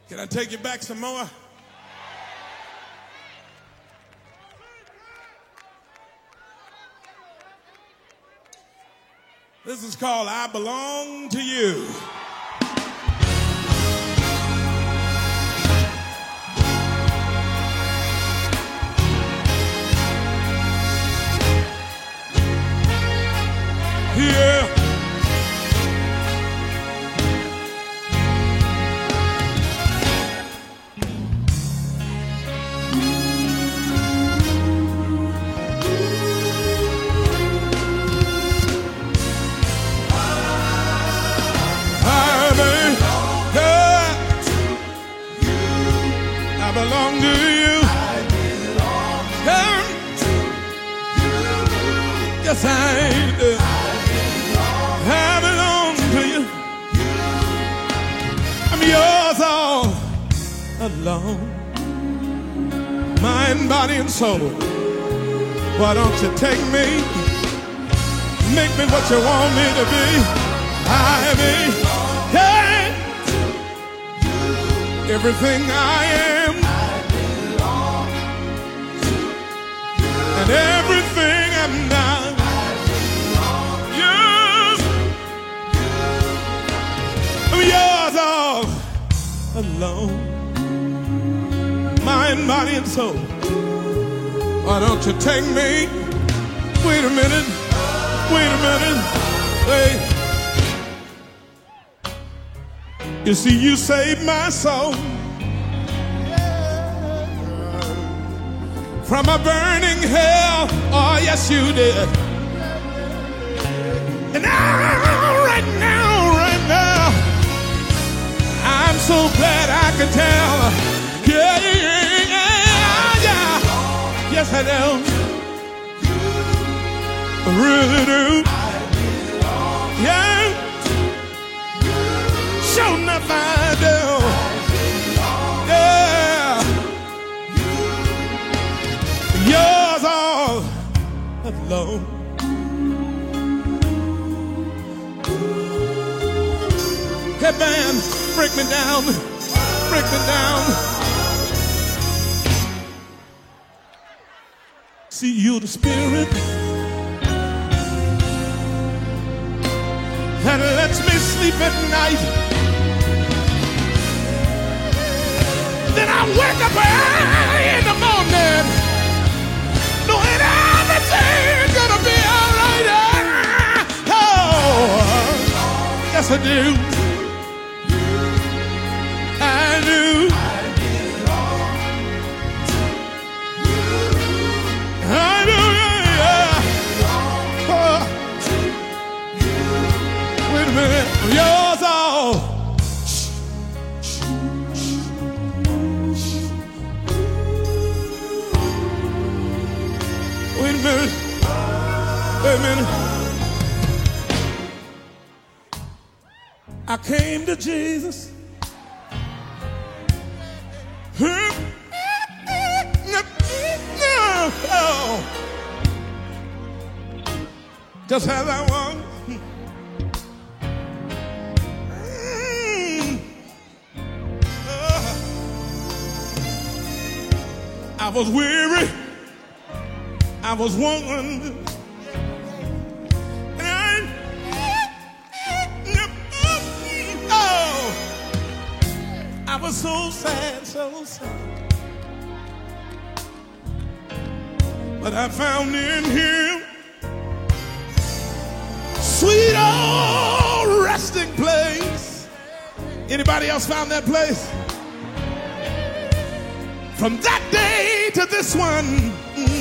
Can I take you back some more? This is called I Belong to You. Yeah. I belong to you. Yes, I do. I belong to you. I'm yours all alone. Mind, body, and soul. Why don't you take me? Make me what you want me to be. I be. Everything I am, and everything I'm not, yours, I'm yours all alone. Mind, body, and soul. Why don't you take me? Wait a minute, wait. You see, you saved my soul from a burning hell. Oh, yes, you did. And now, right now, I'm so glad I can tell. Yeah. Yes, I do. I really do. Yeah. Sure enough I do. Yeah. Yours all alone. Hey band, break me down. Break me down. See, you the spirit that lets me sleep at night. Then I wake up early in the morning, knowing everything's gonna be all right. Oh, yes I do. I do. I do, yeah. Oh. Wait a minute, yours all. Wait a minute. I came to Jesus. Just as I was. I was weary. I was woman. I was so sad, so sad. But I found in him sweet old resting place. Anybody else found that place? From that day to this one,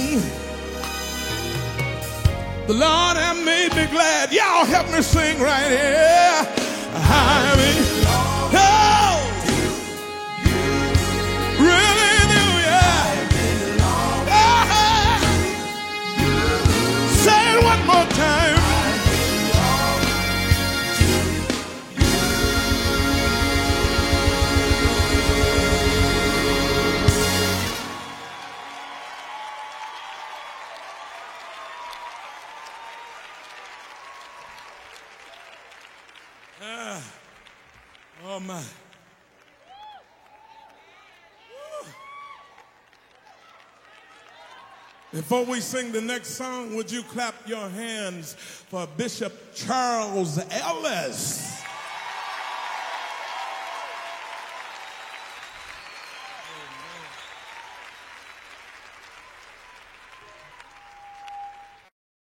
the Lord has made me glad. Y'all help me sing right here. I belong to you. Really do, yeah. Say it one more time. Before we sing the next song, would you clap your hands for Bishop Charles Ellis?